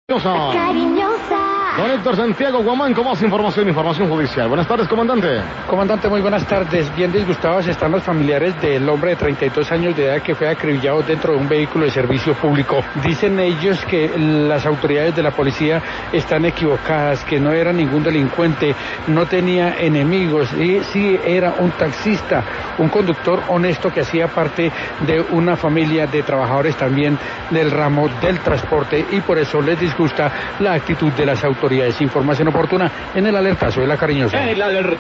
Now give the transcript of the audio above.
Cariñosa. Don Héctor Santiago Guamán, con más información judicial. Buenas tardes, comandante. Comandante, muy buenas tardes. Bien disgustados están los familiares del hombre de 32 años de edad que fue acribillado dentro de un vehículo de servicio público. Dicen ellos que las autoridades de la policía están equivocadas, que no era ningún delincuente, no tenía enemigos, y sí era un taxista, un conductor honesto que hacía parte de una familia de trabajadores también del ramo del transporte, y por eso les disgusta la actitud de las autoridades. Información oportuna en el alertazo de La Cariñosa.